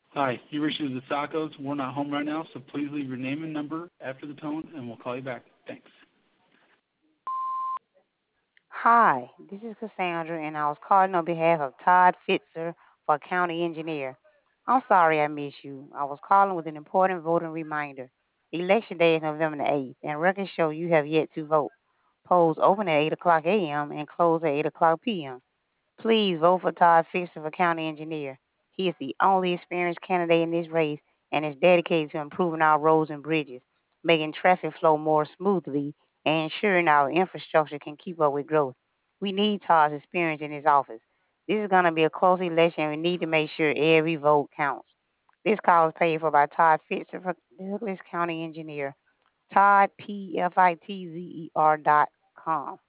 Hi, you reached the Sacos. We're not home right now, so please leave your name and number after the tone, and we'll call you back. Thanks. Hi, this is Cassandra, and I was calling on behalf of Todd Fitzer for county engineer. I'm sorry I missed you. I was calling with an important voting reminder. Election day is November the 8th, and records show you have yet to vote. Polls open at 8 o'clock a.m. and close at 8 o'clock p.m. Please vote for Todd Fitzer for county engineer. He is the only experienced candidate in this race and is dedicated to improving our roads and bridges, making traffic flow more smoothly, and ensuring our infrastructure can keep up with growth. We need Todd's experience in his office. This is going to be a close election, and we need to make sure every vote counts. This call is paid for by Todd Fitzer for Douglas County Engineer. Todd, P-F-I-T-Z-E-R.com.